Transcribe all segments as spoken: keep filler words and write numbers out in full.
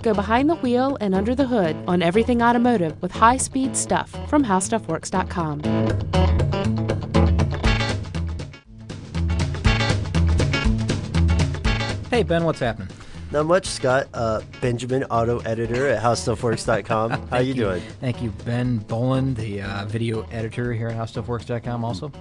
Go behind the wheel and under the hood on everything automotive with high-speed stuff from how stuff works dot com. Hey, Ben, what's happening? Not much, Scott. Uh, Benjamin, auto editor at how stuff works dot com. How you, you doing? Thank you, Ben Boland, the uh, video editor here at how stuff works dot com also.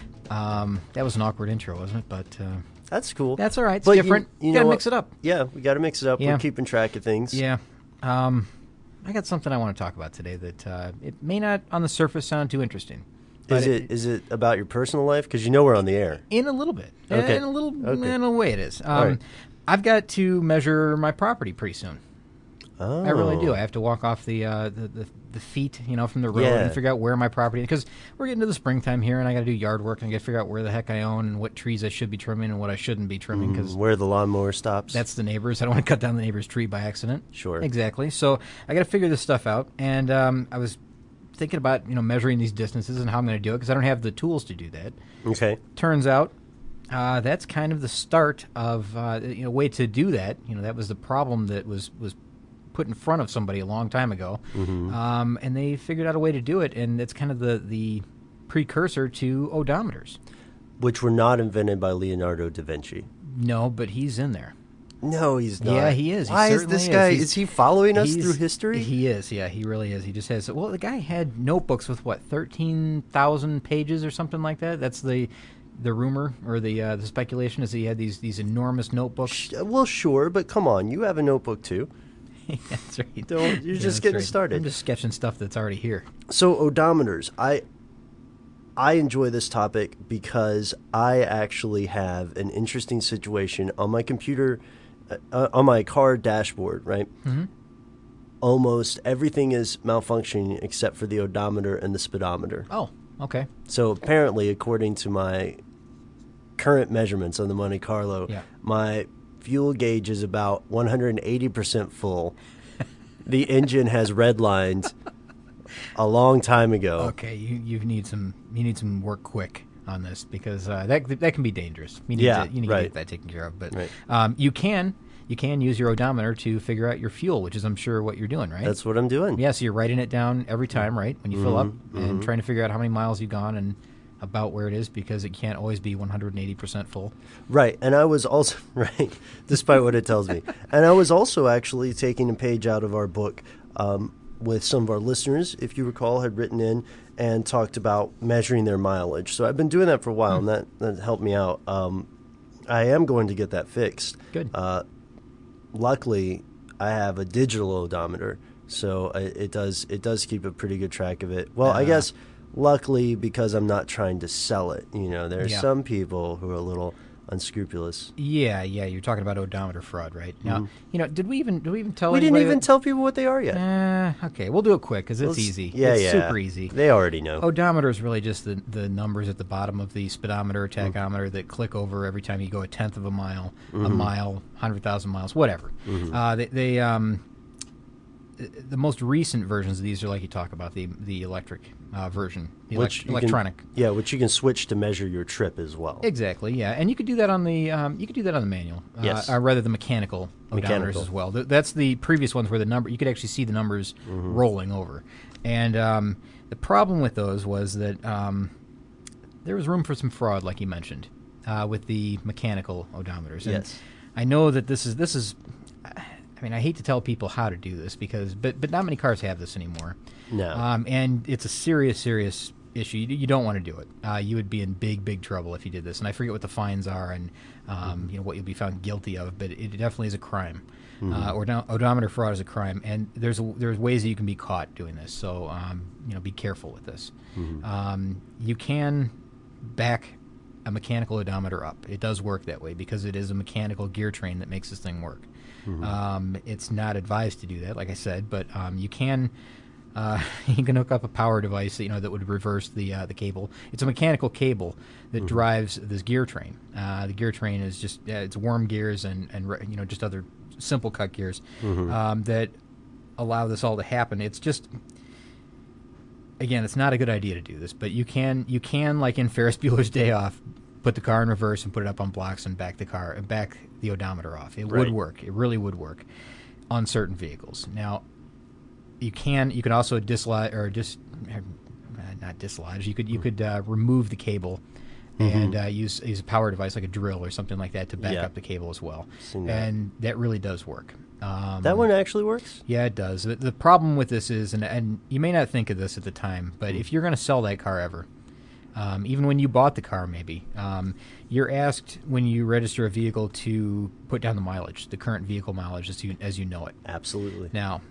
Um, that was an awkward intro, wasn't it? But uh, that's cool. That's all right. It's but different. You, you got to know mix it up. Yeah, we got to mix it up. Yeah. We're keeping track of things. Yeah. Um, I got something I want to talk about today that uh, it may not on the surface sound too interesting. Is it, it is it about your personal life? Because you know we're on the air. In a little bit. Okay. In a little okay. in a way it is. Um, all right. I've got to measure my property pretty soon. Oh. I really do. I have to walk off the, uh, the, the the feet, you know, from the road yeah. and figure out where my property is. Because we're getting to the springtime here, and I got to do yard work, and I got to figure out where the heck I own and what trees I should be trimming and what I shouldn't be trimming. Because mm, where the lawnmower stops. That's the neighbors. I don't want to cut down the neighbor's tree by accident. Sure. Exactly. So I got to figure this stuff out, and um, I was thinking about you know measuring these distances and how I'm going to do it because I don't have the tools to do that. Okay. Turns out. Uh, that's kind of the start of uh, you know way to do that. You know that was the problem that was, was put in front of somebody a long time ago, mm-hmm. um, and they figured out a way to do it. And it's kind of the the precursor to odometers, which were not invented by Leonardo da Vinci. No, but he's in there. No, he's not. Yeah, he is. He Why is this guy? Is. is he following us through history? He is. Yeah, he really is. He just has. Well, the guy had notebooks with what thirteen thousand pages or something like that. That's the. The rumor or the uh, the speculation is that he had these these enormous notebooks. Well, sure, but come on, you have a notebook too. That's right. Don't, you're yeah, just getting right. started. I'm just sketching stuff that's already here. So odometers, I I enjoy this topic because I actually have an interesting situation on my computer, uh, on my car dashboard. Right, mm-hmm. Almost everything is malfunctioning except for the odometer and the speedometer. Oh, okay. So apparently, according to my current measurements on the Monte Carlo, yeah. my fuel gauge is about one hundred eighty percent full. The engine has redlined a long time ago. Okay, you you need some you need some work quick on this because uh, that that can be dangerous. You need yeah, to, you need right. to get that taken care of. But right. um, you can you can use your odometer to figure out your fuel, which is I'm sure what you're doing, right? That's what I'm doing. Yeah, so you're writing it down every time, right? When you mm-hmm, fill up mm-hmm. and trying to figure out how many miles you've gone and about where it is because it can't always be one hundred eighty percent full. Right, and I was also, right, despite what it tells me. And I was also actually taking a page out of our book um, with some of our listeners, if you recall, had written in and talked about measuring their mileage. So I've been doing that for a while, mm. and that, that helped me out. Um, I am going to get that fixed. Good. Uh, luckily, I have a digital odometer, so it, it does it does keep a pretty good track of it. Well, uh, I guess... Luckily, because I'm not trying to sell it. You know, there are yeah. some people who are a little unscrupulous. Yeah, yeah. You're talking about odometer fraud, right? Mm-hmm. Now, you know, did we even did we even tell? We didn't even that, tell people what they are yet. Uh, okay, we'll do it quick because it's Let's, easy. Yeah, it's yeah, super easy. They already know. Odometer is really just the the numbers at the bottom of the speedometer, tachometer mm-hmm. that click over every time you go a tenth of a mile, mm-hmm. a mile, hundred thousand miles, whatever. Mm-hmm. Uh, they, they um. The most recent versions of these are like you talk about the the electric uh, version, the which elect- electronic. Can, yeah, which you can switch to measure your trip as well. Exactly. Yeah, and you could do that on the um, you could do that on the manual. Yes, uh, or rather the mechanical odometers mechanical. as well. Th- that's the previous ones where the number you could actually see the numbers mm-hmm. rolling over. And um, the problem with those was that um, there was room for some fraud, like you mentioned, uh, with the mechanical odometers. And yes, I know that this is this is. I mean, I hate to tell people how to do this because, but but not many cars have this anymore. No, um, and it's a serious, serious issue. You, you don't want to do it. Uh, you would be in big, big trouble if you did this. And I forget what the fines are and um, mm-hmm. you know what you'll be found guilty of, but it definitely is a crime. Mm-hmm. Uh, odo- odometer fraud is a crime, and there's a, there's ways that you can be caught doing this. So um, you know, be careful with this. Mm-hmm. Um, you can back a mechanical odometer up. It does work that way because it is a mechanical gear train that makes this thing work. Mm-hmm. Um, it's not advised to do that, like I said, but um, you can uh, you can hook up a power device that, you know that would reverse the uh, the cable. It's a mechanical cable that mm-hmm. drives this gear train. Uh, the gear train is just uh, it's worm gears and and you know just other simple cut gears mm-hmm. um, that allow this all to happen. It's just again, it's not a good idea to do this, but you can you can like in Ferris Bueller's Day Off, put the car in reverse and put it up on blocks and back the car and back the odometer off. It right. would work. It really would work. on certain vehicles. Now, you can you can also dislodge or just not dislodge. You could you could uh, remove the cable and uh, use use a power device like a drill or something like that to back Yeah. up the cable as well. Seen that. And that really does work. Um, That one actually works? Yeah, it does. The, the problem with this is, and, and you may not think of this at the time, but if you're going to sell that car ever, um, even when you bought the car maybe, um, you're asked when you register a vehicle to put down the mileage, the current vehicle mileage as you, as you know it. Absolutely. Now,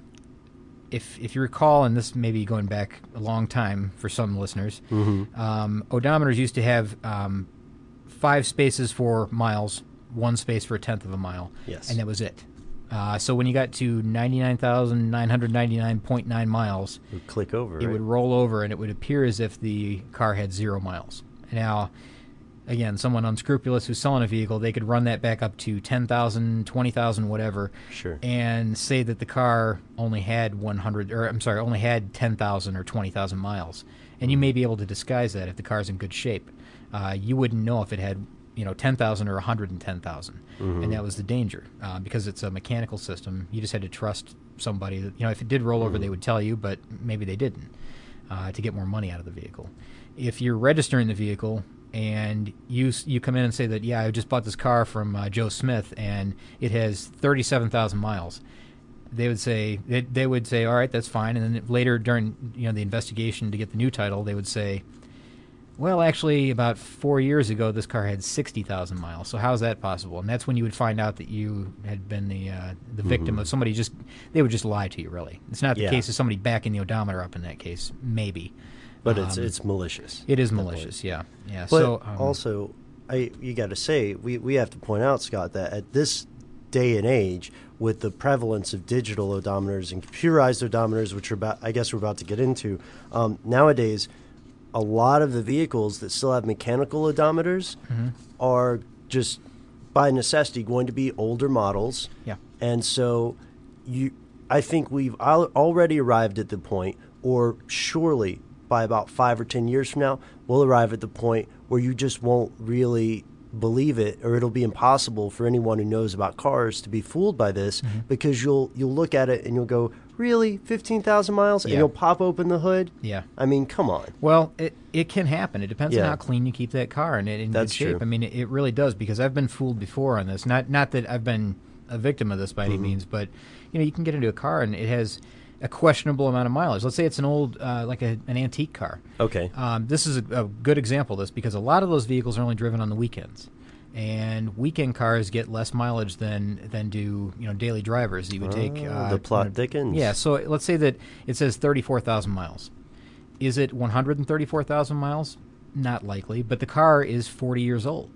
if if you recall, and this may be going back a long time for some listeners, Mm-hmm. um, odometers used to have um, five spaces for miles, one space for a tenth of a mile, Yes. and that was it. Uh, so when you got to ninety-nine thousand nine hundred ninety-nine point nine miles, It would click over, it right? would roll over and it would appear as if the car had zero miles. Now, again, someone unscrupulous who's selling a vehicle, they could run that back up to ten thousand, twenty thousand, whatever, Sure. and say that the car only had one hundred, or I'm sorry, only had ten thousand or twenty thousand miles. And you may be able to disguise that if the car's in good shape. Uh, you wouldn't know if it had, you know, ten thousand or one hundred ten thousand. Mm-hmm. And that was the danger. Uh, because it's a mechanical system, you just had to trust somebody that, you know, if it did roll over, Mm-hmm. they would tell you, but maybe they didn't, uh, to get more money out of the vehicle. If you're registering the vehicle and you s- you come in and say that, yeah, I just bought this car from uh, Joe Smith and it has thirty-seven thousand miles, they would say they, they would say, all right, that's fine. And then later during, you know, the investigation to get the new title, they would say, well, actually, about four years ago, this car had sixty thousand miles. So how is that possible? And that's when you would find out that you had been the uh, the victim of somebody just, they would just lie to you, really. It's not the Yeah. case of somebody backing the odometer up in that case, maybe. But it's Um, it's malicious. It is at that malicious, point. yeah. Yeah. But so um, also, I you got to say, we, we have to point out, Scott, that at this day and age, with the prevalence of digital odometers and computerized odometers, which are about, I guess we're about to get into, um, nowadays, a lot of the vehicles that still have mechanical odometers Mm-hmm. are just by necessity going to be older models. yeah. And so you I think we've al- already arrived at the point, or surely by about five or ten years from now, we'll arrive at the point where you just won't really believe it, or it'll be impossible for anyone who knows about cars to be fooled by this, Mm-hmm. because you'll you'll look at it and you'll go, really, fifteen thousand miles? And Yeah. you'll pop open the hood? Yeah. I mean, come on. Well, it it can happen. It depends Yeah. on how clean you keep that car and it in That's good shape. true. I mean, it, it really does, because I've been fooled before on this. Not not that I've been a victim of this by any Mm-hmm. means, but you know, you can get into a car and it has a questionable amount of mileage. Let's say it's an old, uh, like a, an antique car. Okay. Um, this is a, a good example of this, because a lot of those vehicles are only driven on the weekends. And weekend cars get less mileage than than do, you know, daily drivers. You would take Oh, uh, the plot you know, thickens. Yeah, so let's say that it says thirty-four thousand miles. Is it one hundred thirty-four thousand miles? Not likely, but the car is forty years old.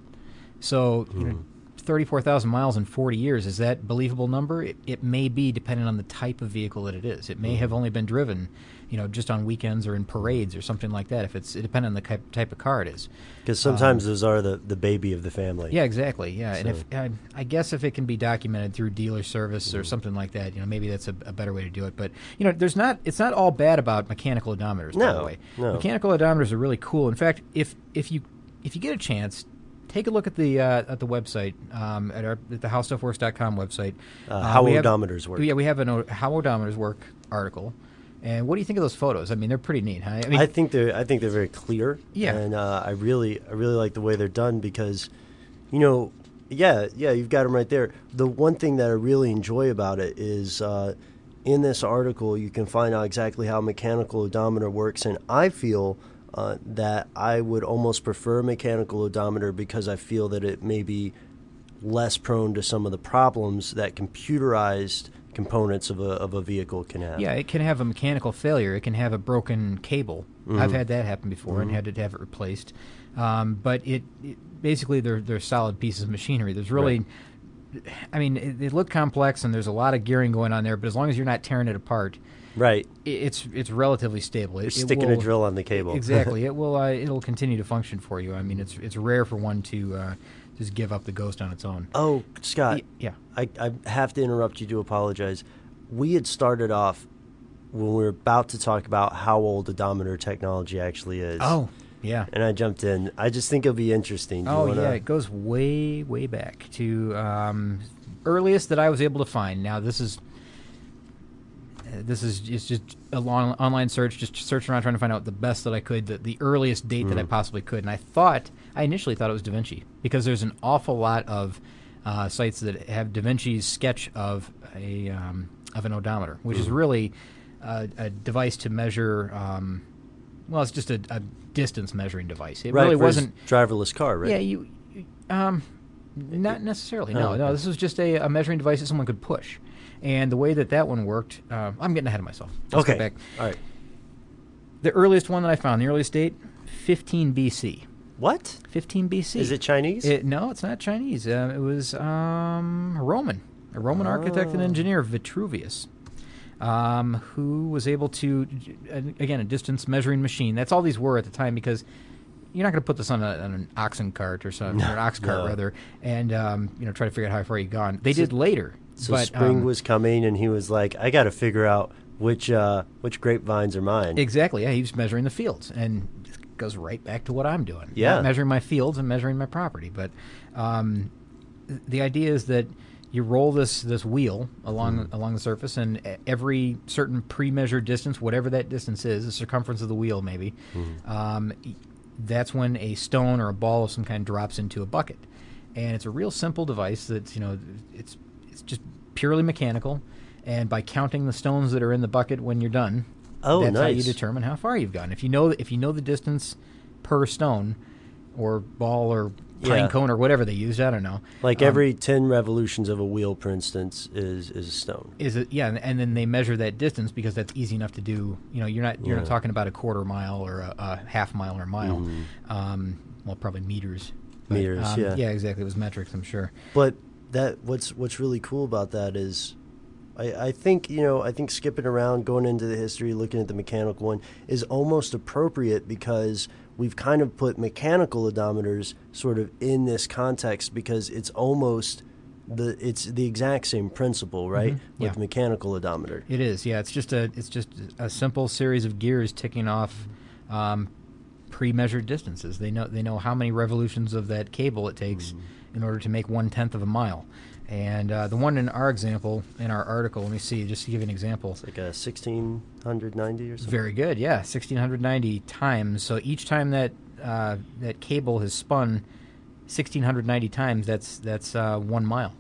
So, you know, thirty-four thousand miles in forty years, is that a believable number? It, it may be, depending on the type of vehicle that it is. It may have only been driven, you know, just on weekends or in parades or something like that, if it's depending on the type, type of car it is. Because sometimes those are the, the baby of the family. Yeah, exactly. Yeah, and So- if I, I guess if it can be documented through dealer service or something like that, you know, maybe that's a, a better way to do it. But you know, there's not. It's not all bad about mechanical odometers. By No, the way, no. mechanical odometers are really cool. In fact, if if you if you get a chance, take a look at the uh, at the website um, at our at the how stuff works dot com website. Uh, how we have- odometers work. Yeah, we have an o- how odometers work article. And what do you think of those photos? I mean, they're pretty neat. Huh? I mean, I think they're I think they're very clear. Yeah. and uh, I really I really like the way they're done, because, you know, yeah yeah you've got them right there. The one thing that I really enjoy about it is uh, in this article you can find out exactly how a mechanical odometer works, and I feel uh, that I would almost prefer a mechanical odometer, because I feel that it may be less prone to some of the problems that computerized components of a of a vehicle can have. Yeah, it can have a mechanical failure. It can have a broken cable. I've had that happen before and had to have it replaced. Um, but it, it basically they're they're solid pieces of machinery. There's really, I mean, it, they look complex and there's a lot of gearing going on there. But as long as you're not tearing it apart, Right. it, it's it's relatively stable. It, You're it sticking will- a drill on the cable. Exactly. It will. Uh, it'll continue to function for you. I mean, it's it's rare for one to uh, just give up the ghost on its own. Oh, Scott. Y- yeah. I, I have to interrupt you to apologize. We had started off when we were about to talk about how old odometer technology actually is. Oh, yeah. And I jumped in. I just think it'll be interesting. Do you Oh wanna- yeah, it goes way way back to um, earliest that I was able to find. Now this is this is it's just a long online search, just searching around trying to find out the best that I could, the, the earliest date mm. that I possibly could. And I thought, I initially thought it was Da Vinci, because there's an awful lot of uh, sites that have Da Vinci's sketch of a um, of an odometer, which mm. is really uh, a device to measure. Um, well, it's just a, a distance measuring device. It right, really for wasn't his driverless car, right? Yeah, you. Um, not necessarily. No, oh, okay. no. This was just a, a measuring device that someone could push. And the way that that one worked, uh, I'm getting ahead of myself. Let's okay. go back. All right. The earliest one that I found, the earliest date, fifteen B C. What? fifteen B C. Is it Chinese? It, no, it's not Chinese. Uh, it was um, Roman. A Roman oh. architect and engineer, Vitruvius, um, who was able to, uh, again, a distance measuring machine. That's all these were at the time, because you're not going to put this on, a, on an oxen cart or something, no, or an ox cart, no. rather, and um, you know, try to figure out how far you've gone. They so, did later. So but, spring um, was coming, and he was like, I got to figure out which uh, which grapevines are mine. Exactly, yeah. He was measuring the fields, and it goes right back to what I'm doing. Yeah. Not measuring my fields and measuring my property. But um, the idea is that you roll this, this wheel along mm. along the surface, and every certain pre-measured distance, whatever that distance is, the circumference of the wheel maybe, mm. um, that's when a stone or a ball of some kind drops into a bucket. And it's a real simple device that's, you know, it's it's just purely mechanical. And by counting the stones that are in the bucket when you're done, oh, that's nice. how you determine how far you've gone. If you know if you know the distance per stone or ball or pine yeah. cone or whatever they used, I don't know. Like um, every ten revolutions of a wheel, for instance, is is a stone. Is it? Yeah, and, and then they measure that distance, because that's easy enough to do. You know, you're not you're yeah. not talking about a quarter mile or a, a half mile or a mile. Mm. Um, well, probably meters. But, meters, um, yeah. Yeah, exactly. It was metrics, I'm sure. But that what's what's really cool about that is, I, I think, you know, I think skipping around, going into the history, looking at the mechanical one is almost appropriate, because we've kind of put mechanical odometers sort of in this context, because it's almost the it's the exact same principle, right? Mm-hmm. With yeah. mechanical odometer. It is, yeah. It's just a it's just a simple series of gears ticking off um, pre-measured distances. They know they know how many revolutions of that cable it takes mm. in order to make one tenth of a mile. And uh, the one in our example, in our article, let me see, just to give you an example. It's like a sixteen ninety or something. Very good, yeah, sixteen ninety times. So each time that uh, that cable has spun sixteen ninety times, that's that's uh, one mile.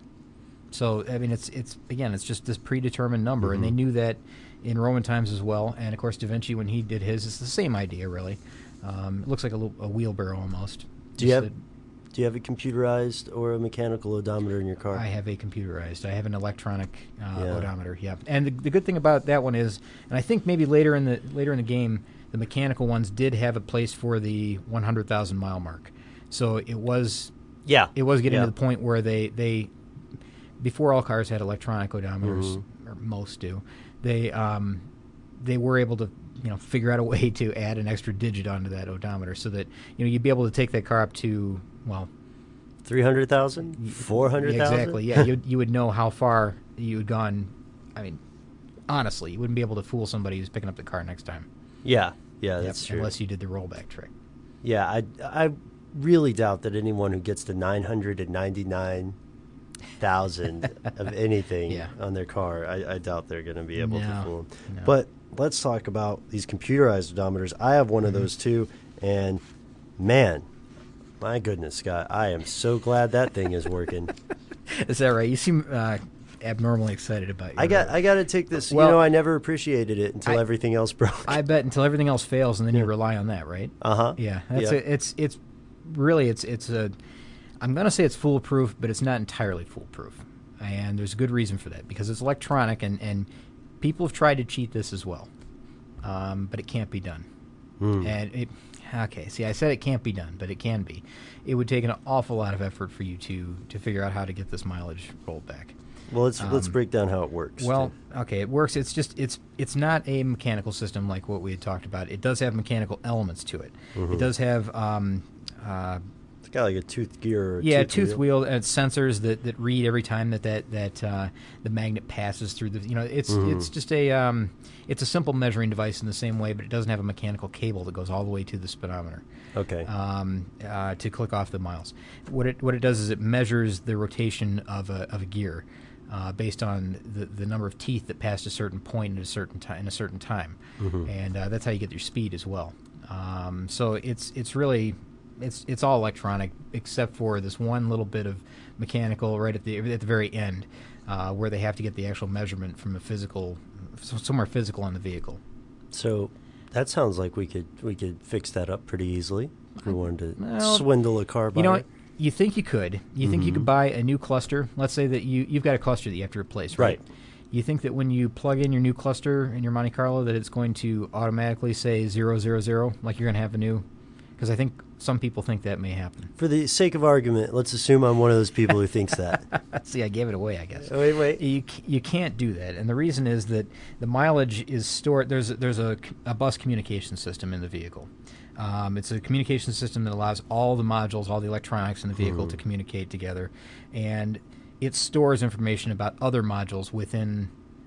So, I mean, it's, it's again, it's just this predetermined number, mm-hmm. and they knew that in Roman times as well. And, of course, Da Vinci, when he did his, it's the same idea, really. Um, it looks like a, little, a wheelbarrow almost. Do you have... A, Do you have a computerized or a mechanical odometer in your car? I have a computerized. I have an electronic uh, yeah. odometer. Yeah, and the, the good thing about that one is, and I think maybe later in the later in the game, the mechanical ones did have a place for the one hundred thousand mile mark. So it was, yeah, it was getting yeah. to the point where they they before all cars had electronic odometers, mm-hmm. or most do, they um, they were able to, you know, figure out a way to add an extra digit onto that odometer, so that, you know, you'd be able to take that car up to, well, three hundred thousand, four hundred thousand. Exactly. Yeah, you you would know how far you had gone. I mean, honestly, you wouldn't be able to fool somebody who's picking up the car next time. Yeah, yeah, that's yep, true. Unless you did the rollback trick. Yeah, I I really doubt that anyone who gets to nine hundred ninety nine thousand of anything yeah. on their car, I, I doubt they're going to be able no, to fool them. No. But let's talk about these computerized odometers. I have one mm-hmm. of those too, and man, my goodness, Scott, I am so glad that thing is working. Is that right? You seem uh, abnormally excited about it. I got I got to take this. Well, you know, I never appreciated it until I, everything else broke. I bet until everything else fails, and then yeah. you rely on that, right? Uh huh. Yeah, that's yeah. A, it's it's really it's it's a. I'm going to say it's foolproof, but it's not entirely foolproof, and there's a good reason for that, because it's electronic, and and people have tried to cheat this as well, um, but it can't be done. Mm. And it. Okay, see, I said it can't be done, but it can be. It would take an awful lot of effort for you to, to figure out how to get this mileage rolled back. Well, let's um, let's break down how it works. Well, too. okay, it works. It's just it's it's not a mechanical system like what we had talked about. It does have mechanical elements to it. Mm-hmm. It does have um, uh, it's got like a tooth gear. Or a yeah, tooth, tooth wheel, wheel and sensors that, that read every time that that that uh, the magnet passes through the. You know, it's mm-hmm. it's just a um, it's a simple measuring device in the same way, but it doesn't have a mechanical cable that goes all the way to the speedometer. Okay. Um, uh, to click off the miles. What it what it does is it measures the rotation of a of a gear. uh, based on the, the number of teeth that passed a certain point at a certain time in a certain time, Mm-hmm. and uh, that's how you get your speed as well. Um, so it's it's really it's it's all electronic except for this one little bit of mechanical right at the at the very end, uh, where they have to get the actual measurement from a physical somewhere physical on the vehicle. So that sounds like we could we could fix that up pretty easily if we wanted to Well, swindle a car buyer. You know what? You think you could. You think you Mhm. could buy a new cluster. Let's say that you, you've got a cluster that you have to replace, right? Right. You think that when you plug in your new cluster in your Monte Carlo that it's going to automatically say zero zero zero, like you're going to have a new? Because I think some people think that may happen. For the sake of argument, let's assume I'm one of those people who thinks that. See, I gave it away, I guess. Wait, wait. You c- you can't do that, and the reason is that the mileage is stored. There's a, there's a, c- a bus communication system in the vehicle. Um, it's a communication system that allows all the modules, all the electronics in the vehicle to communicate together, and it stores information about other modules within.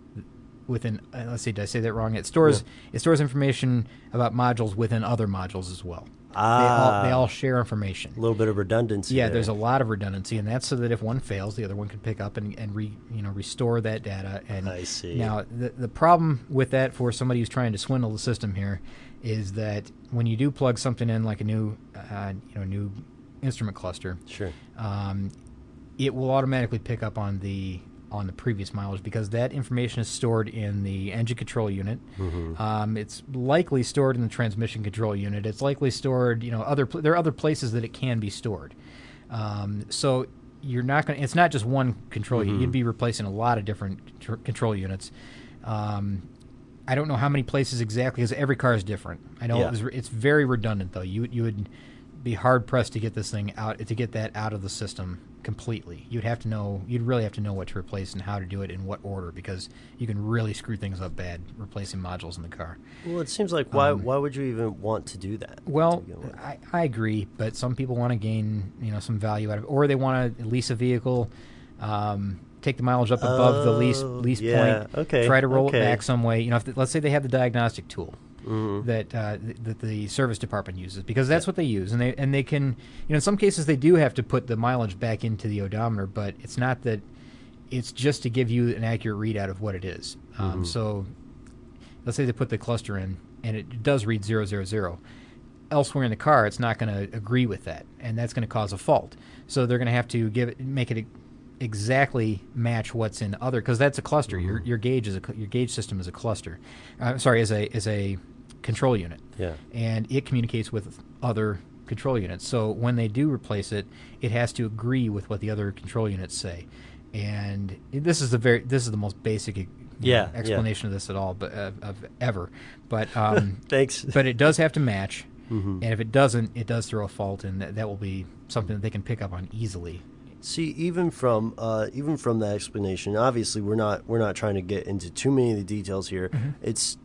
Within uh, let's see, did I say that wrong? It stores it stores information about modules within other modules as well. Ah. They all, they all share information. A little bit of redundancy. Yeah, there. there's a lot of redundancy, and that's so that if one fails, the other one can pick up and, and re, you know restore that data. And I see. Now, the the problem with that for somebody who's trying to swindle the system here is that when you do plug something in, like a new uh, you know new instrument cluster, Sure. um, it will automatically pick up on the on the previous mileage because that information is stored in the engine control unit. Mm-hmm. Um, it's likely stored in the transmission control unit. It's likely stored, you know, other pl- there are other places that it can be stored. Um, so you're not going. It's not just one control Mm-hmm. unit. You'd be replacing a lot of different tr- control units. Um, I don't know how many places exactly because every car is different. I know Yeah. it was, it's very redundant though. You you would be hard pressed to get this thing out to get that out of the system completely. You'd have to know. You'd really have to know what to replace and how to do it in what order because you can really screw things up bad replacing modules in the car. Well, it seems like why Um, why would you even want to do that? Well, to begin with? I, I agree, but some people want to gain you know some value out of it, or they want to lease a vehicle, um, take the mileage up above the lease Oh, lease yeah, point, okay, try to roll okay. it back some way. You know, if the, let's say they have the diagnostic tool. Mhm. That uh, th- that the service department uses because that's what they use, and they and they can you know in some cases they do have to put the mileage back into the odometer, but it's not that it's just to give you an accurate readout of what it is. Um, Mhm. So let's say they put the cluster in and it does read zero zero zero. Elsewhere in the car, it's not going to agree with that, and that's going to cause a fault. So they're going to have to give it make it exactly match what's in other because that's a cluster. Your your gauge is a cl- your gauge system is a cluster. Uh, sorry, is a is a control unit. Yeah. And it communicates with other control units. So when they do replace it, it has to agree with what the other control units say. And this is the very this is the most basic you Yeah, know, yeah. explanation of this at all, but uh, of ever. But um, Thanks. but it does have to match. Mhm. And if it doesn't, it does throw a fault, and that, that will be something that they can pick up on easily. See, even from uh, even from that explanation, obviously we're not we're not trying to get into too many of the details here. Mm-hmm. It's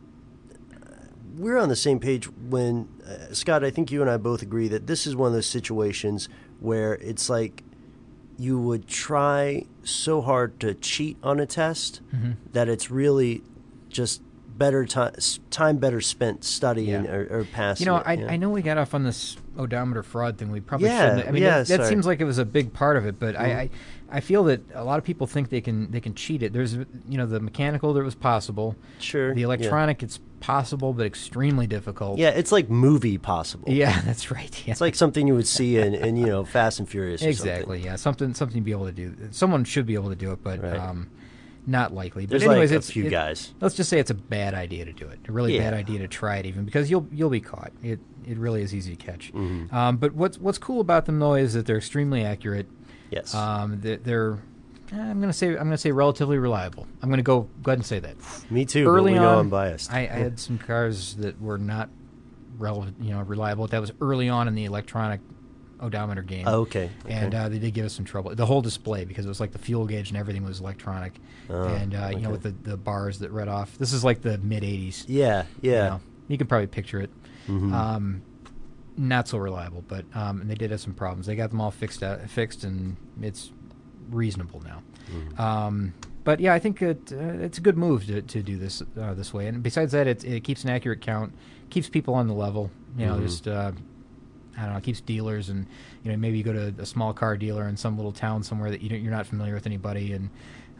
we're on the same page when uh, Scott. I think you and I both agree that this is one of those situations where it's like you would try so hard to cheat on a test Mm-hmm. that it's really just better time time better spent studying Yeah. or, or passing. You know, it, I, yeah. I know we got off on this odometer fraud thing. We probably Yeah, shouldn't. I mean, yeah, that, that sorry. seems like it was a big part of it, but Mhm. I, I, I feel that a lot of people think they can they can cheat it. There's, you know, the mechanical that was possible. Sure, The yeah. electronic, it's possible, but extremely difficult. Yeah, it's like movie possible. Yeah, that's right. Yeah. It's like something you would see in, in you know, Fast and Furious or exactly. something. Yeah, something something to be able to do. Someone should be able to do it, but Right. um, not likely. There's but anyways, like a it's, few it- guys. Let's just say it's a bad idea to do it. A really Yeah. bad idea to try it, even because you'll you'll be caught. It it really is easy to catch. Mhm. Um, but what's what's cool about them though is that they're extremely accurate. Yes. Um, they're, they're eh, I'm gonna say I'm gonna say relatively reliable. I'm gonna go go ahead and say that. Me too, Early but we know on, I'm biased. I, I had some cars that were not relevant, you know, reliable. That was early on in the electronic odometer game. Oh, okay. okay. And uh, they did give us some trouble. The whole display, because it was like the fuel gauge and everything was electronic. Oh, and, uh, you know, okay. with the, the bars that read off. This is like the mid-eighties. yeah, You, yeah. know. You can probably picture it. Mhm. Um, not so reliable, but um, and they did have some problems. They got them all fixed out, fixed, and it's reasonable now. Mhm. Um, but yeah, I think it, uh, it's a good move to, to do this uh, this way. And besides that, it, it keeps an accurate count, keeps people on the level. You know, Mhm. just uh, I don't know, keeps dealers, and you know, maybe you go to a small car dealer in some little town somewhere that you don't, you're not familiar with anybody, and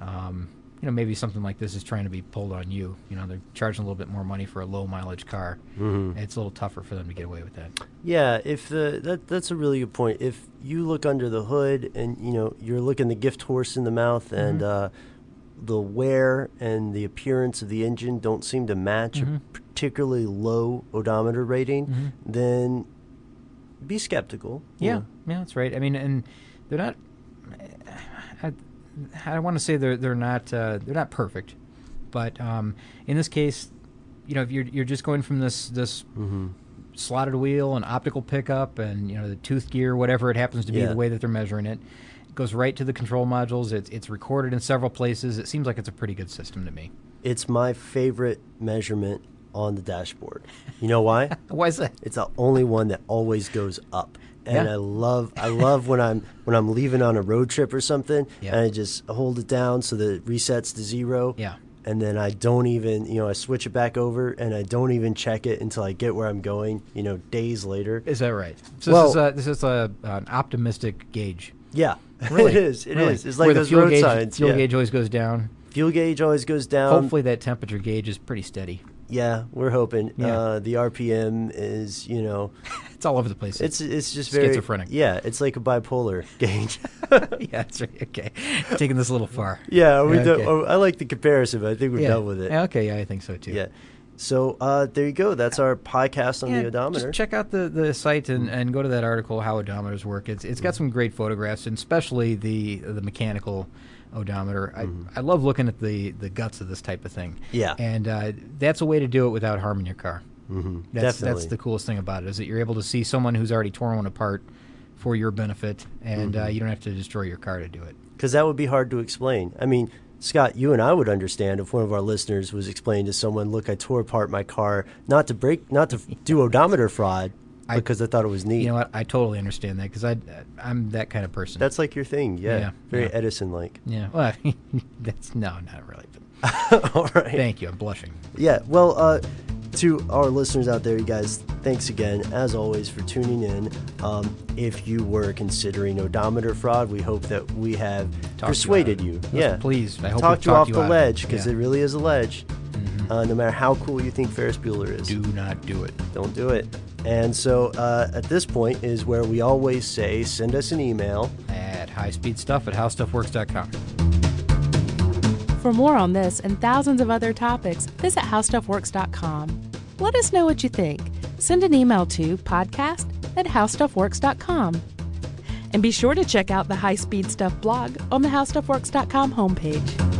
um, you know, maybe something like this is trying to be pulled on you. You know, they're charging a little bit more money for a low mileage car. Mm-hmm. It's a little tougher for them to get away with that. Yeah, if the that that's a really good point. If you look under the hood and you know you're looking the gift horse in the mouth, and Mm-hmm. uh, the wear and the appearance of the engine don't seem to match Mm-hmm. a particularly low odometer rating, Mm-hmm. then be skeptical. you Yeah, know. yeah, that's right. I mean, and they're not. I, I want to say they're they're not uh, they're not perfect, but um, in this case, you know, if you're you're just going from this this Mm-hmm. slotted wheel and optical pickup and you know the tooth gear, whatever it happens to be, Yeah. the way that they're measuring it, it goes right to the control modules. It's it's recorded in several places. It seems like it's a pretty good system to me. It's my favorite measurement on the dashboard. You know why? Why is that? It's the only one that always goes up. And Yeah. I love I love when I'm when I'm leaving on a road trip or something, Yeah. and I just hold it down so that it resets to zero. Yeah. And then I don't even, you know, I switch it back over, and I don't even check it until I get where I'm going, you know, days later. Is that right? So Well- this is a, this is a an optimistic gauge. Yeah. Really? it is. It is. Really? It's like Where the those fuel road gauge, signs. Fuel yeah. gauge always goes down. Fuel gauge always goes down. Hopefully that temperature gauge is pretty steady. Yeah, we're hoping. Yeah. Uh, the R P M is, you know, It's all over the place. it's it's just very Schizophrenic. Yeah, it's like a bipolar gauge. yeah, that's right. Okay, taking this a little far. Yeah, we Yeah, do, okay. oh, I like the comparison, but I think we're yeah. done with it. Yeah, okay, yeah, I think so too. Yeah. So uh, there you go. That's our podcast on Yeah, the odometer. just check out the, the site and, and go to that article, How Odometers Work. It's it's got some great photographs, and especially the the mechanical odometer. I, I love looking at the, the guts of this type of thing. Yeah. And uh, that's a way to do it without harming your car. Mm-hmm. That's Definitely. that's the coolest thing about it, is that you're able to see someone who's already torn one apart for your benefit, and uh, you don't have to destroy your car to do it. Because that would be hard to explain. I mean, Scott, you and I would understand if one of our listeners was explaining to someone, "Look, I tore apart my car not to break, not to do odometer fraud, I- because I thought it was neat." You know what? I totally understand that, because I I'm that kind of person. That's like your thing. Yeah, Yeah, very yeah. Edison-like. yeah. Well, that's no, not really. But All right. thank you. I'm blushing. Yeah, well, uh, to our listeners out there, you guys, thanks again, as always, for tuning in. Um, if you were considering odometer fraud, we hope that we have Talk persuaded you you. out of it. Yeah, Please, I hope talked we've you off talked you the out of it. ledge, because Yeah. it really is a ledge. Mhm. Uh, no matter how cool you think Ferris Bueller is, Do not do it. don't do it. And so uh, at this point is where we always say, send us an email. At highspeedstuff at howstuffworks dot com. For more on this and thousands of other topics, visit how stuff works dot com. Let us know what you think. Send an email to podcast at how stuff works dot com. And be sure to check out the High Speed Stuff blog on the how stuff works dot com homepage.